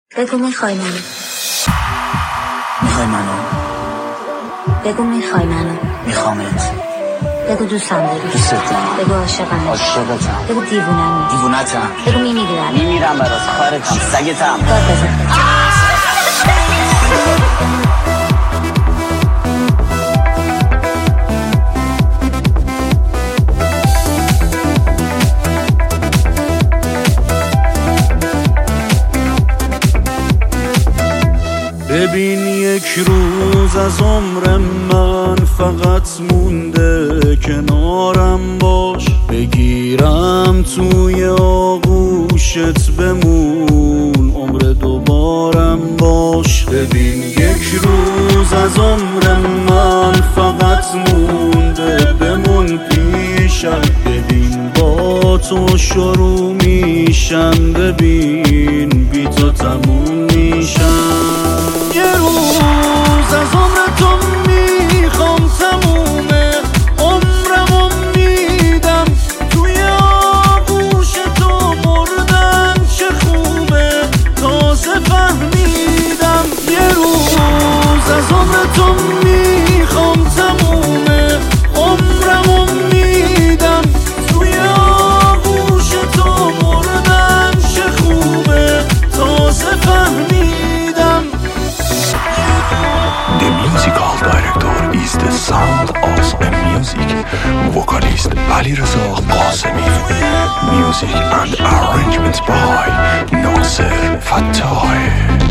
بگو میخوای منو. میخوای منو؟ بگو میخوای منو. میخوامت. بگو دوستم داری. دوستت دارم. بگو عاشقم. عاشقتم. بگو دیوونم. دیوونتم. بگو میمیرم. میمیرم برات. خارتم. سگتم. داد بزن. ببین یک روز از عمر من فقط مونده، کنارم باش، بگیرم توی آغوشت بمون، عمر دوبارم باش. ببین یک روز از عمر من فقط مونده، بمون پیشم، ببین با تو شروع میشم، ببین بی تو تموم میشم. یه روز از عمر تو میخوام تمومه، عمرمو میدم توی آغوش تو، مردن چه خوبه تازه فهمیدم. یه روز از عمر تو میخوام تمومه، عمرمو میدم توی آغوش تو، مردن چه خوبه تازه فهمیدم. The musical director is the sound of a music. Vocalist Alireza Qasemi. Music and arrangements by Nasser Fattah.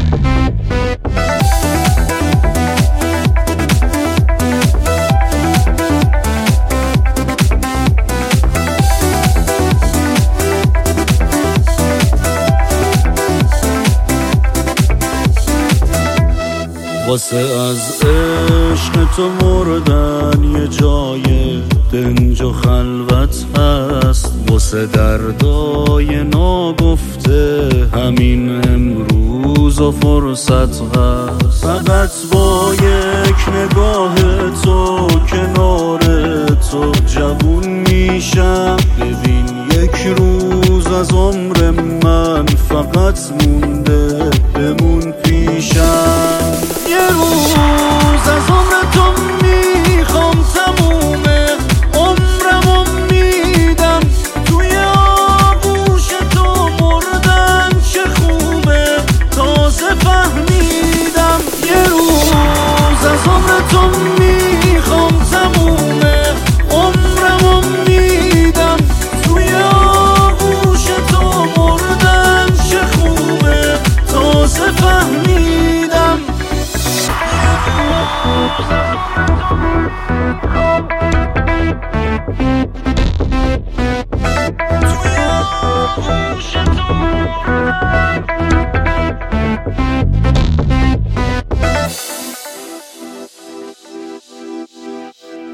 واسه از عشق تو مردن یه جای دنج و خلوت هست، واسه دردای ناگفته همین امروز و فرصت هست. فقط با یک نگاه تو کنار تو جوون میشم. ببین یک روز از عمر من فقط مونده، بمون پیشم. یه روز از عمر تو میخوام تمومه، عمرمو میدم توی آغوش تو، مردن چه خوبه تازه فهمیدم. یه روز از عمر تو میخوام تمومه، عمرمو میدم توی آغوش تو، مردن چه خوبه تازه فهمیدم.